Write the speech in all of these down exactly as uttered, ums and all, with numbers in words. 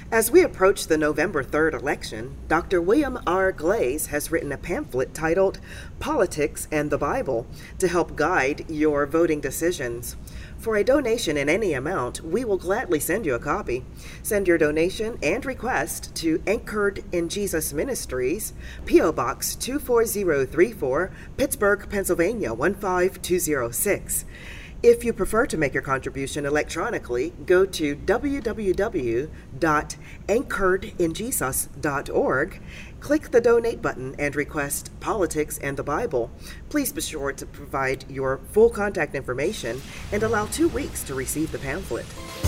As we approach the November third election, Doctor William R. Glaze has written a pamphlet titled Politics and the Bible to help guide your voting decisions. For a donation in any amount, we will gladly send you a copy. Send your donation and request to Anchored in Jesus Ministries, P O. Box two four zero three four, Pittsburgh, Pennsylvania one five two zero six. If you prefer to make your contribution electronically, go to w w w dot anchored in jesus dot org, click the donate button, and request Politics and the Bible. Please be sure to provide your full contact information and allow two weeks to receive the pamphlet.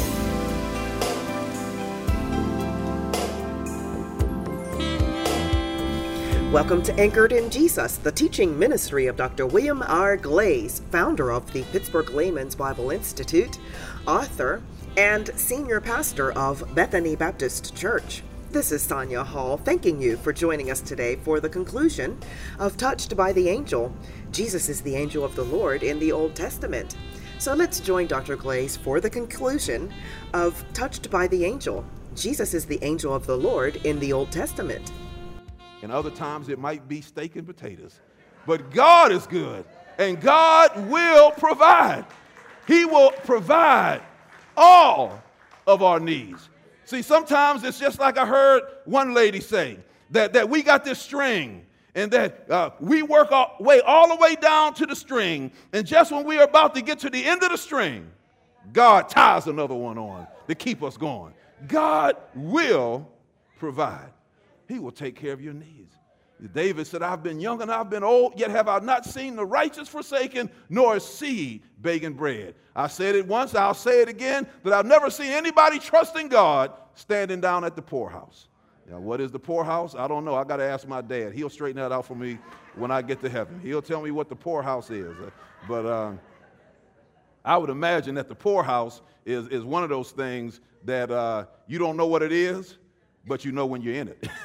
Welcome to Anchored in Jesus, the teaching ministry of Doctor William R. Glaze, founder of the Pittsburgh Layman's Bible Institute, author, and senior pastor of Bethany Baptist Church. This is Sonia Hall, thanking you for joining us today for the conclusion of Touched by the Angel. Jesus is the angel of the Lord in the Old Testament. So let's join Doctor Glaze for the conclusion of Touched by the Angel. Jesus is the angel of the Lord in the Old Testament. And other times it might be steak and potatoes. But God is good, and God will provide. He will provide all of our needs. See, sometimes it's just like I heard one lady say, that, that we got this string, and that uh, we work our way all the way down to the string, and just when we are about to get to the end of the string, God ties another one on to keep us going. God will provide. He will take care of your needs. David said, I've been young and I've been old, yet have I not seen the righteous forsaken, nor a seed begging bread. I said it once, I'll say it again, that I've never seen anybody trusting God standing down at the poorhouse. Now, what is the poorhouse? I don't know. I got to ask my dad. He'll straighten that out for me when I get to heaven. He'll tell me what the poorhouse is. But um, I would imagine that the poorhouse is, is one of those things that uh, you don't know what it is, but you know when you're in it.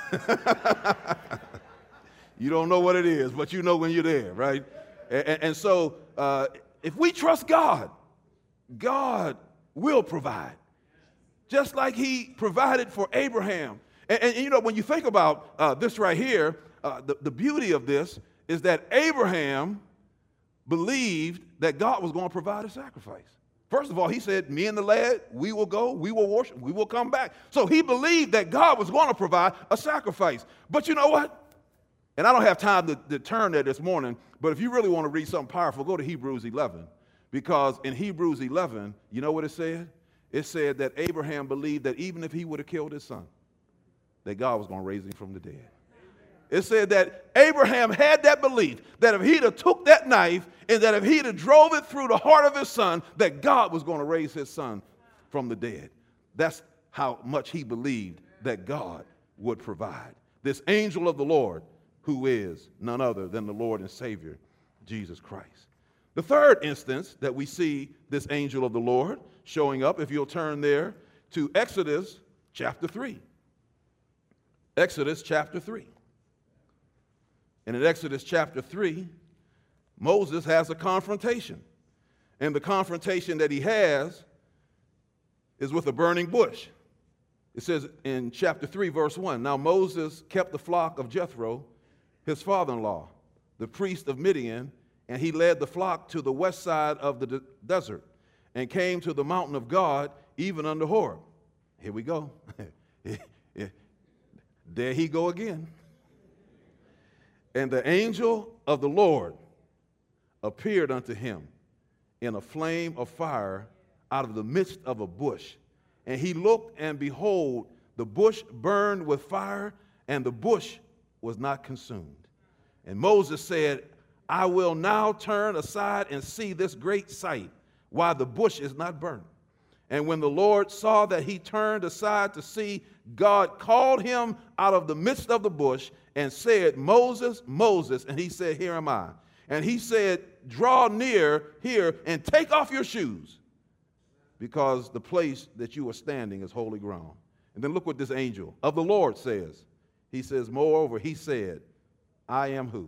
You don't know what it is, but you know when you're there, right? And, and so uh, if we trust God, God will provide. Just like he provided for Abraham. And, and you know, when you think about uh, this right here, uh, the, the beauty of this is that Abraham believed that God was going to provide a sacrifice. First of all, he said, me and the lad, we will go, we will worship, we will come back. So he believed that God was going to provide a sacrifice. But you know what? And I don't have time to, to turn there this morning, but if you really want to read something powerful, go to Hebrews eleven. Because in Hebrews eleven, you know what it said? It said that Abraham believed that even if he would have killed his son, that God was going to raise him from the dead. It said that Abraham had that belief that if he'd have took that knife and that if he'd have drove it through the heart of his son, that God was going to raise his son from the dead. That's how much he believed that God would provide. This angel of the Lord, who is none other than the Lord and Savior, Jesus Christ. The third instance that we see this angel of the Lord showing up, if you'll turn there to Exodus chapter three. Exodus chapter three. And in Exodus chapter three, Moses has a confrontation. And the confrontation that he has is with a burning bush. It says in chapter three, verse one, now Moses kept the flock of Jethro, his father-in-law, the priest of Midian, and he led the flock to the west side of the de- desert and came to the mountain of God, even unto Horeb. Here we go. There he go again. And the angel of the Lord appeared unto him in a flame of fire out of the midst of a bush. And he looked, and behold, the bush burned with fire, and the bush was not consumed. And Moses said, I will now turn aside and see this great sight, why the bush is not burnt. And when the Lord saw that he turned aside to see, God called him out of the midst of the bush and said, Moses, Moses. And he said, here am I. And he said, draw near here and take off your shoes, because the place that you are standing is holy ground. And then look what this angel of the Lord says. He says, moreover, he said, I am who?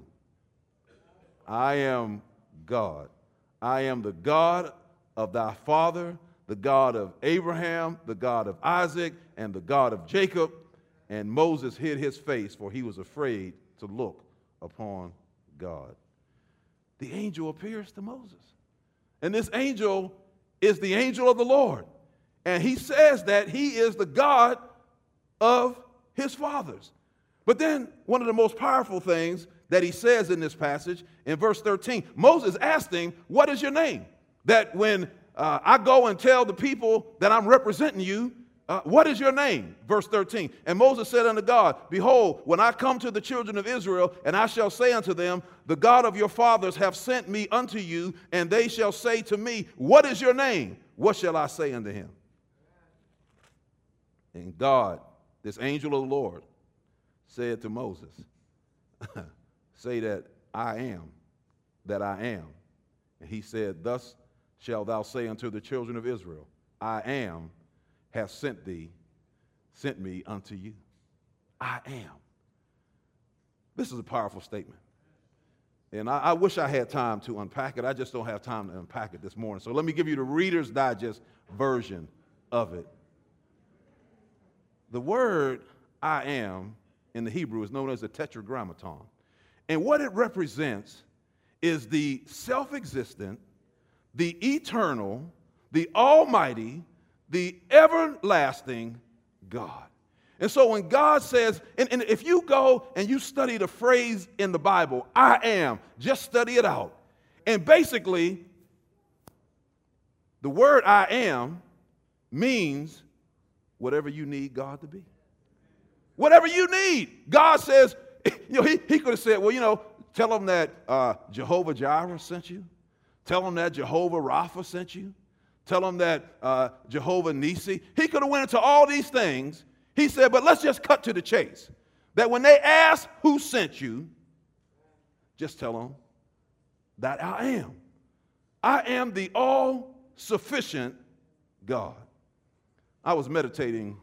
I am God. I am the God of thy father, the God of Abraham, the God of Isaac, and the God of Jacob. And Moses hid his face, for he was afraid to look upon God. The angel appears to Moses. And this angel is the angel of the Lord. And he says that he is the God of his fathers. But then one of the most powerful things that he says in this passage, in verse thirteen, Moses asked him, what is your name? That when uh, I go and tell the people that I'm representing you, uh, what is your name? Verse thirteen, and Moses said unto God, behold, when I come to the children of Israel, and I shall say unto them, the God of your fathers hath sent me unto you, and they shall say to me, what is your name? What shall I say unto him? And God, this angel of the Lord, said to Moses, say that I am, that I am. And he said, thus shalt thou say unto the children of Israel, I am, hath sent thee, sent me unto you. I am. This is a powerful statement. And I, I wish I had time to unpack it. I just don't have time to unpack it this morning. So let me give you the Reader's Digest version of it. The word I am in the Hebrew is known as a tetragrammaton. And what it represents is the self-existent, the eternal, the almighty, the everlasting God. And so when God says, and, and if you go and you study the phrase in the Bible, I am, just study it out. And basically, the word I am means whatever you need God to be. Whatever you need. God says, you know, he, he could have said, well, you know, tell them that uh, Jehovah Jireh sent you. Tell them that Jehovah Rapha sent you. Tell them that uh, Jehovah Nisi. He could have went into all these things. He said, but let's just cut to the chase. That when they ask who sent you, just tell them that I am. I am the all-sufficient God. I was meditating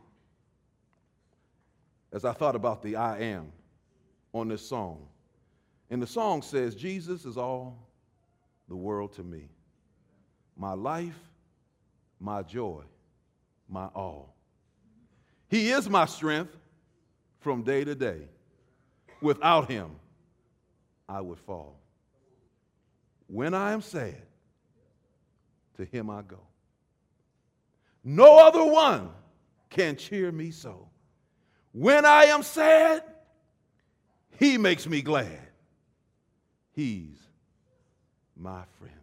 as I thought about the I am on this song. And the song says, Jesus is all the world to me. My life, my joy, my all. He is my strength from day to day. Without him, I would fall. When I am sad, to him I go. No other one can cheer me so. When I am sad, he makes me glad. He's my friend.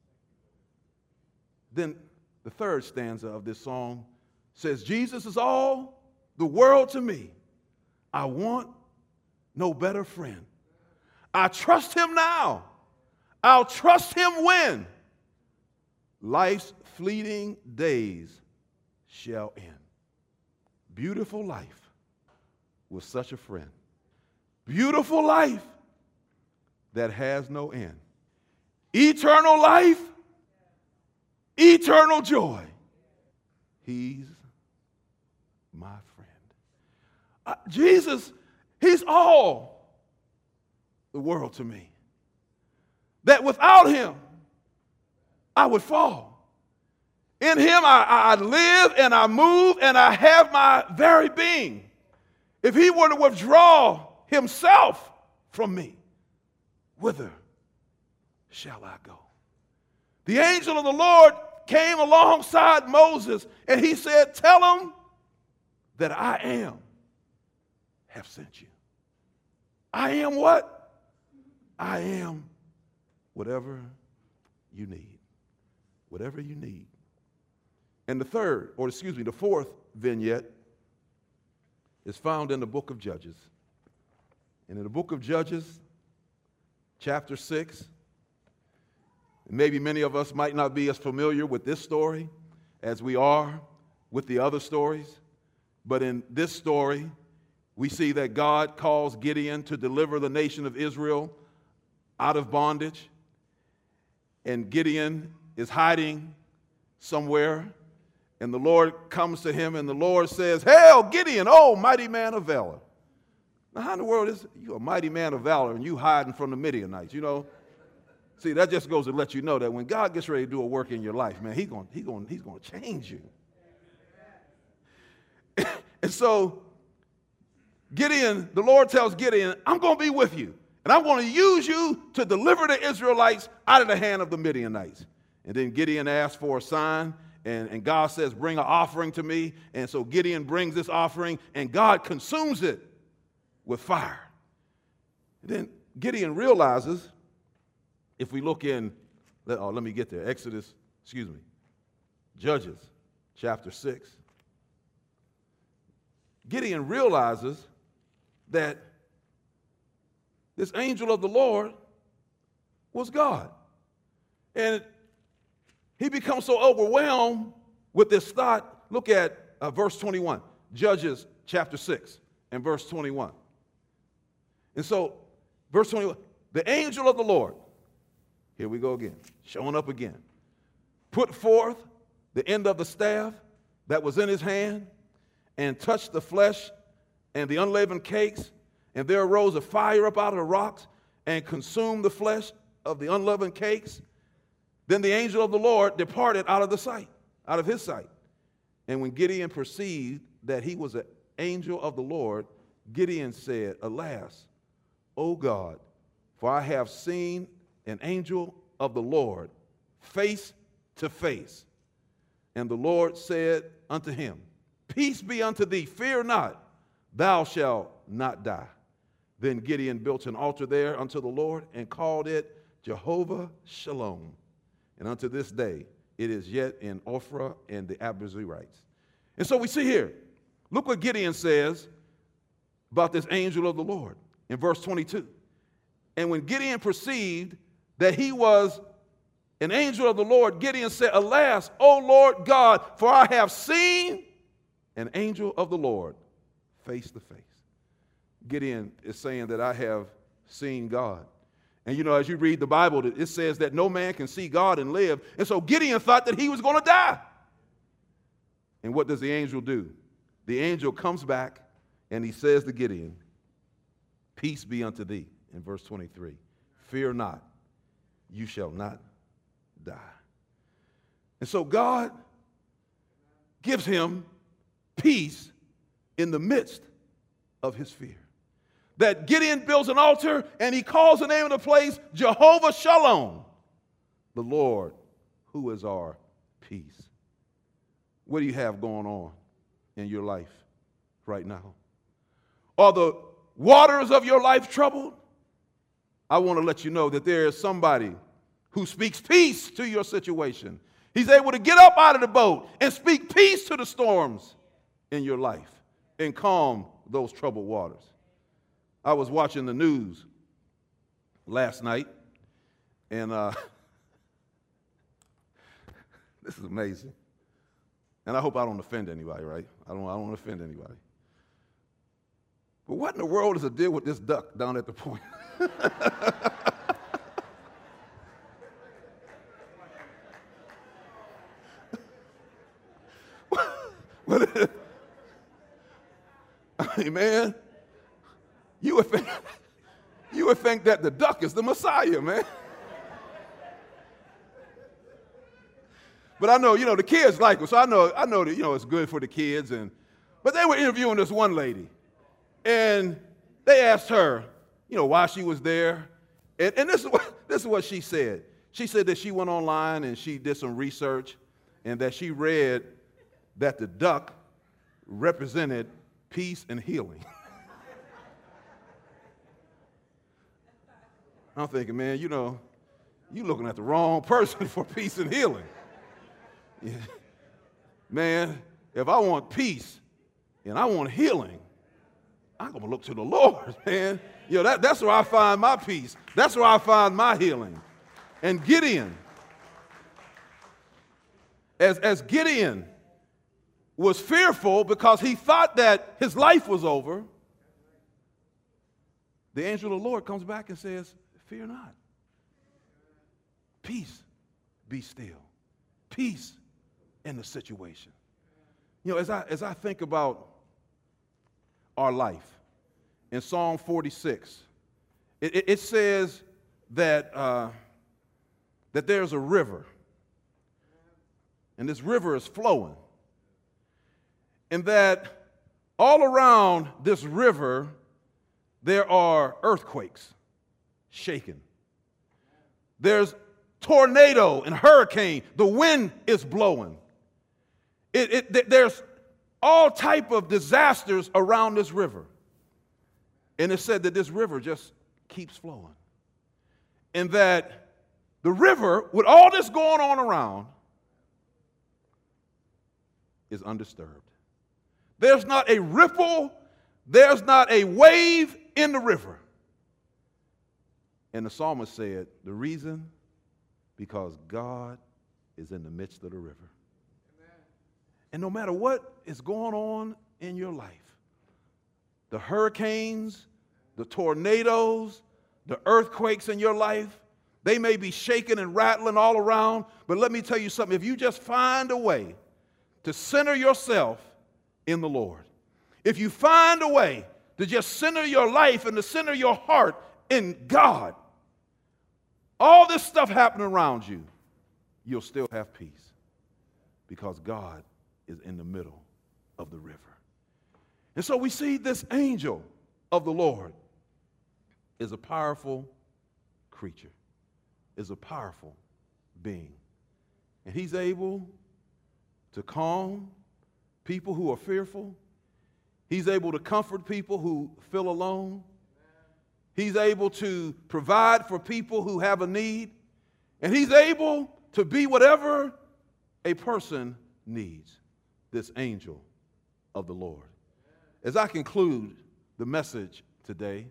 Then the third stanza of this song says, Jesus is all the world to me. I want no better friend. I trust him now. I'll trust him when life's fleeting days shall end. Beautiful life with such a friend. Beautiful life that has no end. Eternal life, eternal joy. He's my friend. Uh, Jesus, he's all the world to me. That without him, I would fall. In him, I, I live and I move and I have my very being. If he were to withdraw himself from me, whither shall I go? The angel of the Lord came alongside Moses and he said, tell him that I am have sent you. I am what? I am whatever you need. Whatever you need. And the third, or excuse me, the fourth vignette is found in the book of Judges. And in the book of Judges, chapter six, maybe many of us might not be as familiar with this story as we are with the other stories. But in this story, we see that God calls Gideon to deliver the nation of Israel out of bondage. And Gideon is hiding somewhere. And the Lord comes to him and the Lord says, hail, Gideon, oh, mighty man of valor. Now, how in the world is you a mighty man of valor and you hiding from the Midianites? You know, See, that just goes to let you know that when God gets ready to do a work in your life, man, he's going he going he's going to change you. And so Gideon, the Lord tells Gideon, I'm going to be with you, and I'm going to use you to deliver the Israelites out of the hand of the Midianites. And then Gideon asks for a sign, and, and God says, bring an offering to me. And so Gideon brings this offering, and God consumes it with fire. And then Gideon realizes, if we look in, let, oh, let me get there, Exodus, excuse me, Judges chapter six. Gideon realizes that this angel of the Lord was God. And he becomes so overwhelmed with this thought. Look at uh, verse twenty-one, Judges chapter six and verse twenty-one. And so, verse twenty-one, the angel of the Lord, here we go again, showing up again, put forth the end of the staff that was in his hand and touched the flesh and the unleavened cakes, and there arose a fire up out of the rocks and consumed the flesh of the unleavened cakes. Then the angel of the Lord departed out of the sight, out of his sight. And when Gideon perceived that he was an angel of the Lord, Gideon said, alas, O God, for I have seen an angel of the Lord face to face. And the Lord said unto him, peace be unto thee, fear not, thou shalt not die. Then Gideon built an altar there unto the Lord and called it Jehovah Shalom. And unto this day it is yet in Ophrah and the Abiezrites. And so we see here, look what Gideon says about this angel of the Lord in verse twenty-two. And when Gideon perceived that he was an angel of the Lord, Gideon said, alas, O Lord God, for I have seen an angel of the Lord face to face. Gideon is saying that I have seen God. And you know, as you read the Bible, it says that no man can see God and live. And so Gideon thought that he was going to die. And what does the angel do? The angel comes back and he says to Gideon, peace be unto thee, in verse twenty-three. Fear not, you shall not die. And so God gives him peace in the midst of his fear. That Gideon builds an altar and he calls the name of the place Jehovah Shalom, the Lord who is our peace. What do you have going on in your life right now? Are the waters of your life troubled? I want to let you know that there is somebody who speaks peace to your situation. He's able to get up out of the boat and speak peace to the storms in your life and calm those troubled waters. I was watching the news last night, and uh, this is amazing. And I hope I don't offend anybody, right? I don't, I don't want to offend anybody. But what in the world is the deal with this duck down at the point? What? I mean, man, you would think, you would think that the duck is the Messiah, man. But I know, you know, the kids like it, so I know, I know that, you know, it's good for the kids. And but they were interviewing this one lady, and they asked her, you know, why she was there. And, and this is what this is what she said. She said that she went online and she did some research, and that she read that the duck represented peace and healing. I'm thinking, man, you know, you're looking at the wrong person for peace and healing. Yeah. Man, if I want peace and I want healing, I'm going to look to the Lord, man. You know, that, that's where I find my peace. That's where I find my healing. And Gideon, as, as Gideon was fearful because he thought that his life was over, the angel of the Lord comes back and says, fear not. Peace, be still. Peace in the situation. You know, as I, as I think about our life, in Psalm forty-six, it, it, it says that uh, that there's a river, and this river is flowing, and that all around this river there are earthquakes shaking. There's tornado and hurricane. The wind is blowing. It, it, there's all type of disasters around this river. And it said that this river just keeps flowing. And that the river, with all this going on around, is undisturbed. There's not a ripple, there's not a wave in the river. And the psalmist said, the reason, because God is in the midst of the river. Amen. And no matter what is going on in your life, the hurricanes, the tornadoes, the earthquakes in your life, they may be shaking and rattling all around, but let me tell you something. If you just find a way to center yourself in the Lord, if you find a way to just center your life and to center your heart in God, all this stuff happening around you, you'll still have peace because God is in the middle of the river. And so we see this angel of the Lord is a powerful creature, is a powerful being. And he's able to calm people who are fearful. He's able to comfort people who feel alone. He's able to provide for people who have a need. And he's able to be whatever a person needs, this angel of the Lord. As I conclude the message today,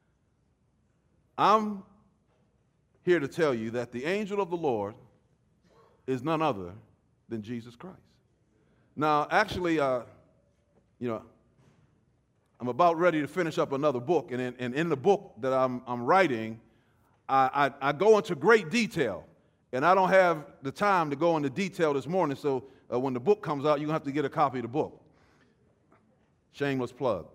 I'm here to tell you that the angel of the Lord is none other than Jesus Christ. Now, actually, uh, you know, I'm about ready to finish up another book, and in, and in the book that I'm, I'm writing, I, I, I go into great detail, and I don't have the time to go into detail this morning, so uh, when the book comes out, you're going to have to get a copy of the book. Shameless plug.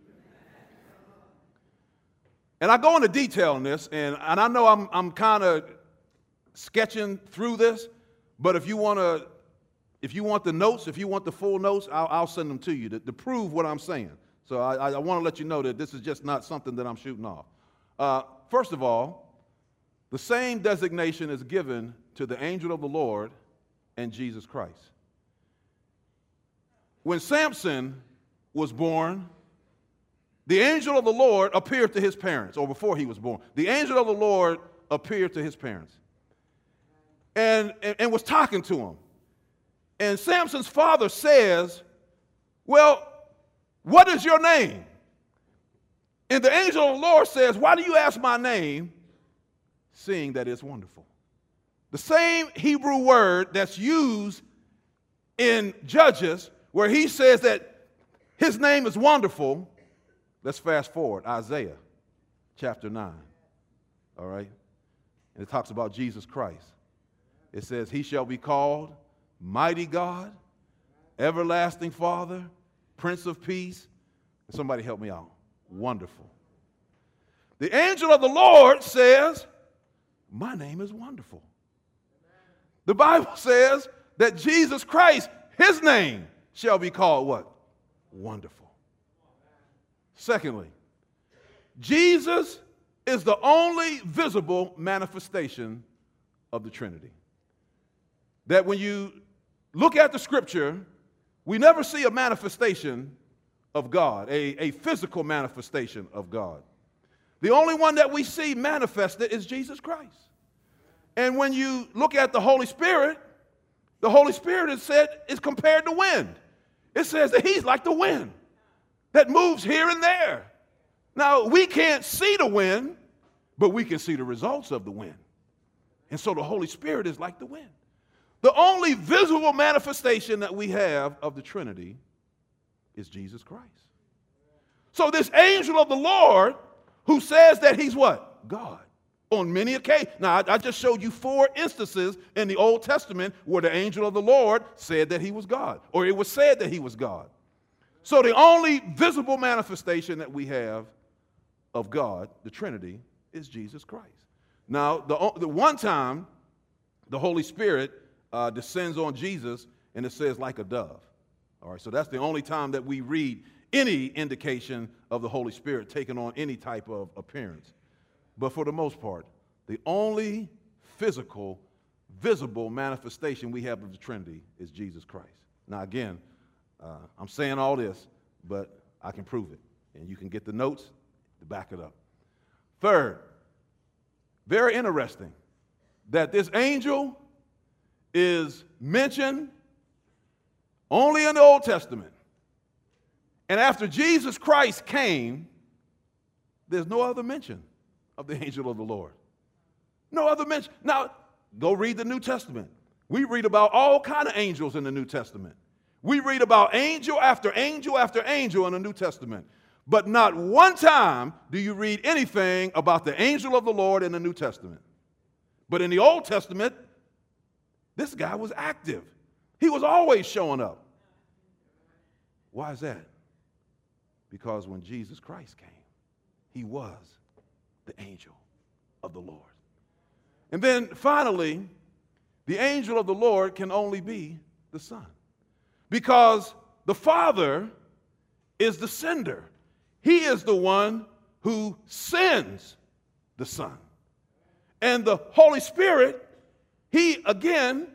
And I go into detail in this, and, and I know I'm, I'm kind of sketching through this, but if you want to, if you want the notes, if you want the full notes, I'll, I'll send them to you to, to prove what I'm saying. So I, I want to let you know that this is just not something that I'm shooting off. Uh, first of all, the same designation is given to the angel of the Lord and Jesus Christ. When Samson was born, the angel of the Lord appeared to his parents, or before he was born. The angel of the Lord appeared to his parents and, and, and was talking to him. And Samson's father says, well, what is your name? And the angel of the Lord says, why do you ask my name, seeing that it's wonderful? The same Hebrew word that's used in Judges, where he says that his name is wonderful. Let's fast forward, Isaiah chapter nine, all right? And it talks about Jesus Christ. It says, he shall be called Mighty God, Everlasting Father, Prince of Peace. Somebody help me out. Wonderful. The angel of the Lord says, my name is Wonderful. The Bible says that Jesus Christ, his name shall be called what? Wonderful. Secondly, Jesus is the only visible manifestation of the Trinity. That when you look at the scripture, we never see a manifestation of God, a, a physical manifestation of God. The only one that we see manifested is Jesus Christ. And when you look at the Holy Spirit, the Holy Spirit is said is compared to wind. It says that he's like the wind that moves here and there. Now, we can't see the wind, but we can see the results of the wind. And so the Holy Spirit is like the wind. The only visible manifestation that we have of the Trinity is Jesus Christ. So this angel of the Lord who says that he's what? God. On many occasions. Now, I, I just showed you four instances in the Old Testament where the angel of the Lord said that he was God, or it was said that he was God. So the only visible manifestation that we have of God, the Trinity, is Jesus Christ. Now, the, the one time the Holy Spirit uh, descends on Jesus, and it says like a dove. All right, so that's the only time that we read any indication of the Holy Spirit taking on any type of appearance. But for the most part, the only physical, visible manifestation we have of the Trinity is Jesus Christ. Now again, uh, I'm saying all this, but I can prove it. And you can get the notes to back it up. Third, very interesting that this angel is mentioned only in the Old Testament. And after Jesus Christ came, there's no other mention of the angel of the Lord. No other mention. Now, go read the New Testament. We read about all kinds of angels in the New Testament. We read about angel after angel after angel in the New Testament. But not one time do you read anything about the angel of the Lord in the New Testament. But in the Old Testament, this guy was active. He was always showing up. Why is that? Because when Jesus Christ came, he was the angel of the Lord. And then finally, the angel of the Lord can only be the Son. Because the Father is the sender. He is the one who sends the Son. And the Holy Spirit, he again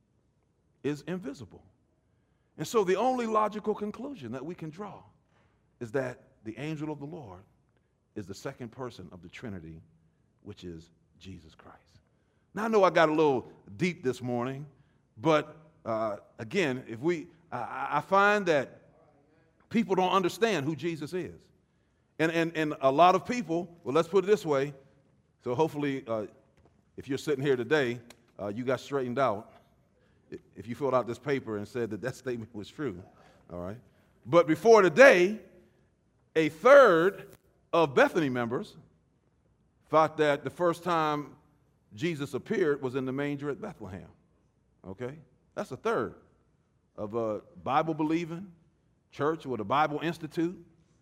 is invisible. And so the only logical conclusion that we can draw is that the angel of the Lord is the second person of the Trinity, which is Jesus Christ. Now I know I got a little deep this morning, but uh, again, if we, I, I find that people don't understand who Jesus is. And, and, and a lot of people, well, let's put it this way. So hopefully, uh, if you're sitting here today, uh, you got straightened out. If you filled out this paper and said that that statement was true, all right? But before today, a third of Bethany members thought that the first time Jesus appeared was in the manger at Bethlehem, okay? That's a third of a Bible-believing church with a Bible Institute.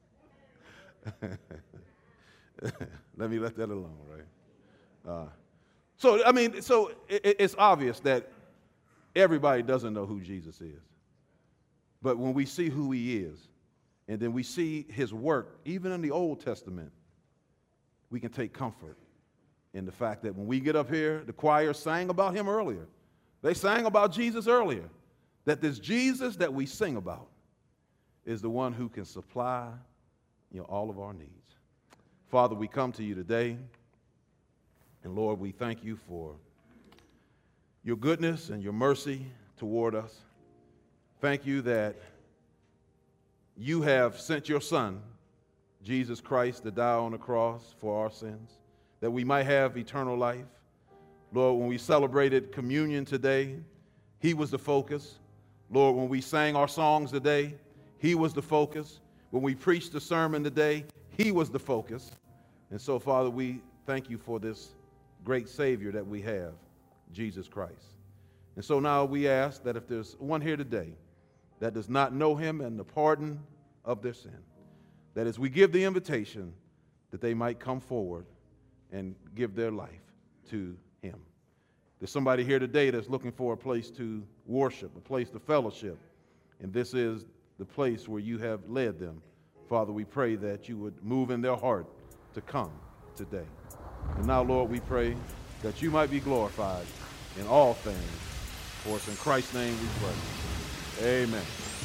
Let me let that alone, right? Uh, so, I mean, so it, it's obvious that everybody doesn't know who Jesus is. But when we see who he is, and then we see his work, even in the Old Testament, we can take comfort in the fact that when we get up here, the choir sang about him earlier. They sang about Jesus earlier. That this Jesus that we sing about is the one who can supply, you know, all of our needs. Father, we come to you today, and Lord, we thank you for your goodness and your mercy toward us. Thank you that you have sent your Son, Jesus Christ, to die on the cross for our sins, that we might have eternal life. Lord, when we celebrated communion today, he was the focus. Lord, when we sang our songs today, he was the focus. When we preached the sermon today, he was the focus. And so, Father, we thank you for this great Savior that we have, Jesus Christ. And so now we ask that if there's one here today that does not know him and the pardon of their sin, that as we give the invitation, that they might come forward and give their life to him. There's somebody here today that's looking for a place to worship, a place to fellowship, and this is the place where you have led them. Father, we pray that you would move in their heart to come today. And now, Lord, we pray that you might be glorified in all things. For it's in Christ's name we pray. Amen.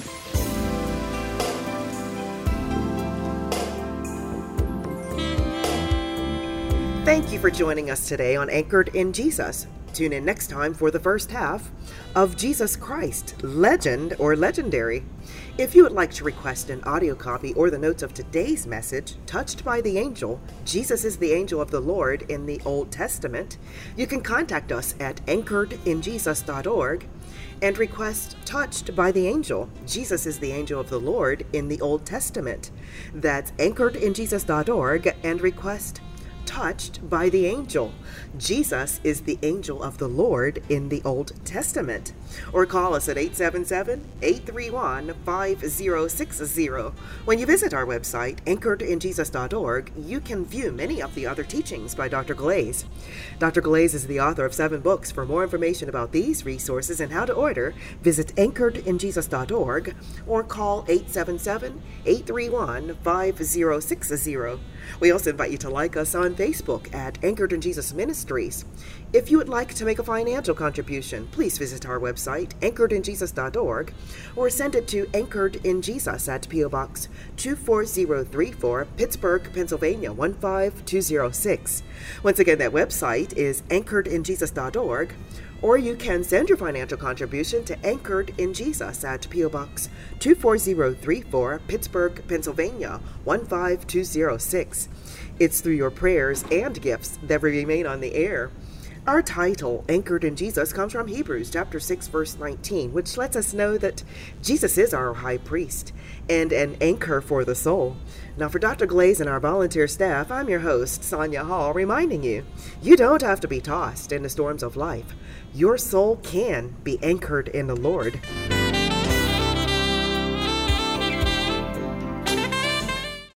Thank you for joining us today on Anchored in Jesus. Tune in next time for the first half of Jesus Christ, Legend or Legendary. If you would like to request an audio copy or the notes of today's message, Touched by the Angel, Jesus is the Angel of the Lord in the Old Testament, you can contact us at anchored in jesus dot org and request Touched by the Angel, Jesus is the Angel of the Lord in the Old Testament. That's anchored in jesus dot org and request touched by the angel. Jesus is the angel of the Lord in the Old Testament. Or call us at eight seven seven, eight three one, five zero six zero. When you visit our website, anchored in jesus dot org, you can view many of the other teachings by Doctor Glaze. Doctor Glaze is the author of seven books. For more information about these resources and how to order, visit anchored in jesus dot org or call eight seven seven, eight three one, five zero six zero. We also invite you to like us on Facebook at Anchored in Jesus Ministries. If you would like to make a financial contribution, please visit our website, anchored in jesus dot org, or send it to Anchored in Jesus at P O Box two four zero three four, Pittsburgh, Pennsylvania one five two zero six. Once again, that website is anchored in jesus dot org, or you can send your financial contribution to Anchored in Jesus at P O Box two four zero three four, Pittsburgh, Pennsylvania one five two zero six. It's through your prayers and gifts that we remain on the air. Our title, Anchored in Jesus, comes from Hebrews chapter six, verse nineteen, which lets us know that Jesus is our high priest and an anchor for the soul. Now, for Doctor Glaze and our volunteer staff, I'm your host, Sonia Hall, reminding you, you don't have to be tossed in the storms of life. Your soul can be anchored in the Lord.